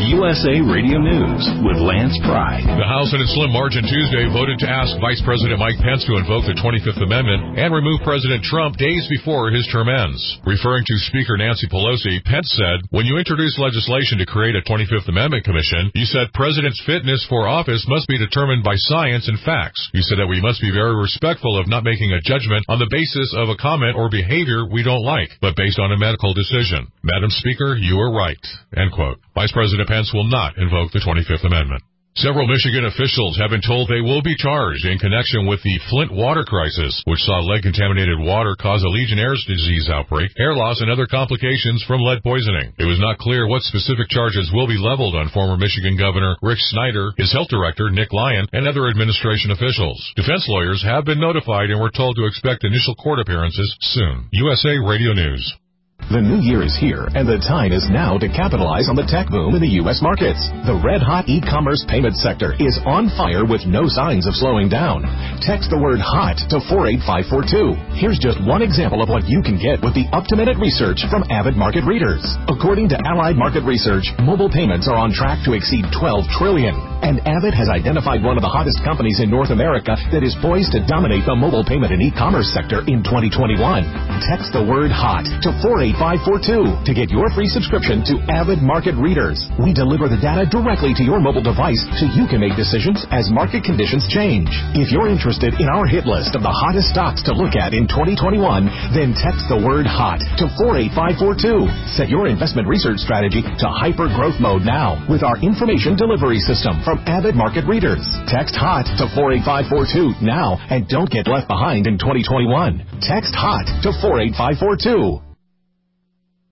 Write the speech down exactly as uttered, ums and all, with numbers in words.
U S A Radio News with Lance Pry. The House in its slim margin Tuesday voted to ask Vice President Mike Pence to invoke the twenty-fifth Amendment and remove President Trump days before his term ends. Referring to Speaker Nancy Pelosi, Pence said, "When you introduce legislation to create a twenty-fifth Amendment Commission, you said President's fitness for office must be determined by science and facts. You said that we must be very respectful of not making a judgment on the basis of a comment or behavior we don't like, but based on a medical decision. Madam Speaker, you are right." End quote. Vice President Pence will not invoke the twenty-fifth Amendment. Several Michigan officials have been told they will be charged in connection with the Flint water crisis, which saw lead-contaminated water cause a Legionnaire's disease outbreak, hair loss, and other complications from lead poisoning. It was not clear what specific charges will be leveled on former Michigan Governor Rick Snyder, his health director Nick Lyon, and other administration officials. Defense lawyers have been notified and were told to expect initial court appearances soon. U S A Radio News. The new year is here, and the time is now to capitalize on the tech boom in the U S markets. The red-hot e-commerce payment sector is on fire with no signs of slowing down. Text the word HOT to four eight five four two. Here's just one example of what you can get with the up-to-minute research from Avid Market Readers. According to Allied Market Research, mobile payments are on track to exceed twelve trillion dollars. And Avid has identified one of the hottest companies in North America that is poised to dominate the mobile payment and e-commerce sector in twenty twenty-one. Text the word HOT to four eight five four two to get your free subscription to Avid Market Readers. We deliver the data directly to your mobile device so you can make decisions as market conditions change. If you're interested in our hit list of the hottest stocks to look at in twenty twenty-one, then text the word HOT to four eight five four two. Set your investment research strategy to hyper growth mode now with our information delivery system from Avid Market Readers. Text HOT to four eight five four two now and don't get left behind in twenty twenty-one. Text HOT to four eight five four two.